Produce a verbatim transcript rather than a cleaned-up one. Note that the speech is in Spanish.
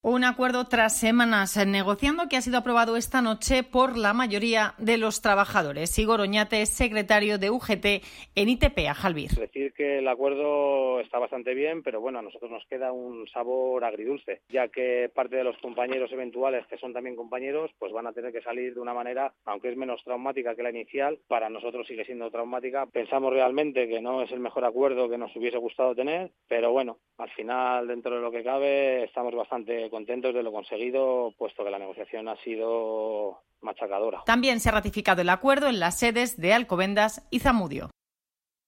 Un acuerdo tras semanas negociando que ha sido aprobado esta noche por la mayoría de los trabajadores. Igor Oñate, secretario de U G T en I T P A, Jalbir. Es decir, que el acuerdo está bastante bien, pero bueno, a nosotros nos queda un sabor agridulce, ya que parte de los compañeros eventuales, que son también compañeros, pues van a tener que salir de una manera, aunque es menos traumática que la inicial, para nosotros sigue siendo traumática. Pensamos realmente que no es el mejor acuerdo que nos hubiese gustado tener, pero bueno, al final, dentro de lo que cabe, estamos bastante contentos de lo conseguido, puesto que la negociación ha sido machacadora. También se ha ratificado el acuerdo en las sedes de Alcobendas y Zamudio.